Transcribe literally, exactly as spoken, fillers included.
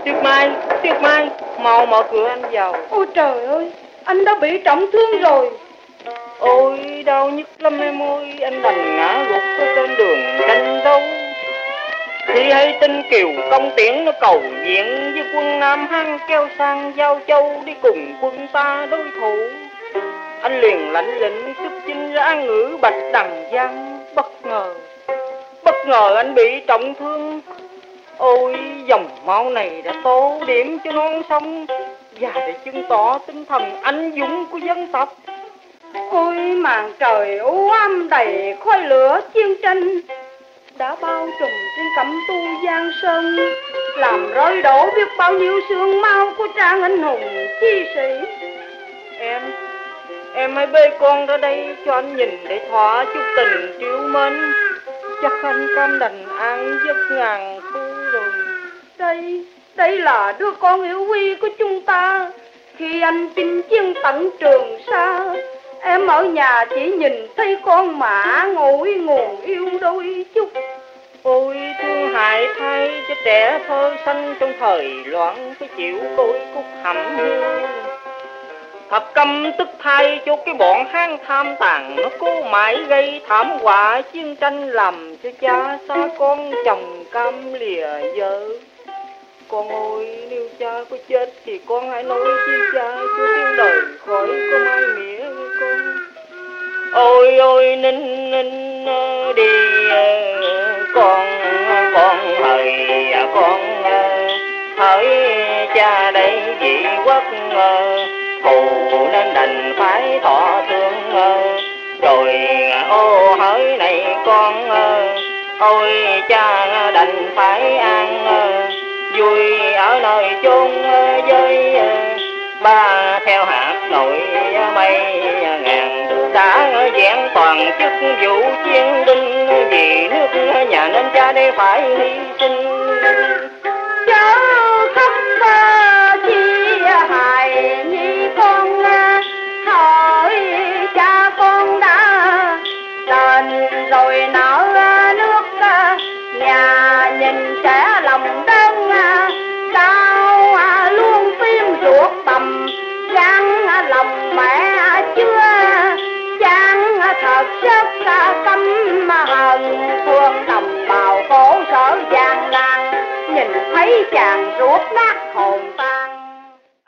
Tuyết Mai, Tuyết Mai, mau mở cửa anh vào. Ôi trời ơi, anh đã bị trọng thương rồi. Ôi đau nhức lắm em ơi, anh đành ngã gục ở trên đường tranh đấu. Thì hay tin Kiều Công Tiễn nó cầu viện với quân Nam Hán kéo sang Giao Châu đi cùng quân ta đối thủ. Anh liền lãnh lệnh xuất chinh ra ngữ Bạch Đằng Giang. Bất ngờ, bất ngờ anh bị trọng thương. Ôi dòng máu này đã tô điểm cho non sông và để chứng tỏ tinh thần anh dũng của dân tộc. Ôi màn trời u ám đầy khói lửa chiến tranh đã bao trùm trên Cẩm Tu Giang Sơn, làm rơi đổ biết bao nhiêu xương máu của trang anh hùng chi sĩ. Em, em hãy bê con ra đây cho anh nhìn để thỏa chút tình trĩu mến. Chắc anh cam đành an giấc ngàn thu rồi. Đây, đây là đứa con yêu quý của chúng ta. Khi anh chinh chiến tận Trường Sa, em ở nhà chỉ nhìn thấy con mã ngồi nguồn yêu đôi chút. Ôi thương hại thay cho trẻ thơ xanh trong thời loạn phải chịu côi cúc hầm hương. Thật căm tức thay cho cái bọn hang tham tàn, nó cố mãi gây thảm họa chiến tranh, làm cho cha xa con chồng cam lìa vợ. Con ơi, nếu cha có chết thì con hãy nói chi cha cho tiếng đời khỏi có mai mía với con. Ôi ôi ninh ninh đi con, con hỡi con hỡi cha đây vị quốc, thù nên đành phải thọ thương. Rồi ô hỡi này con, ôi cha đành phải an vui ở nơi chốn với ba theo hạt nội mây ngàn. Đã vẹn toàn chức vụ chiến binh vì nước nhà nên cha đây phải hy sinh. Chớ khóc chi hài nhi con, hỏi cha con đã đền rồi nợ nước, nhà nhìn sẽ lòng đơn. Sao luôn tim ruột tầm gan lòng mẹ chưa chán, thật rất căm hận thương đồng bào khổ sở gian nan. Nhìn thấy chàng ruột nát hồn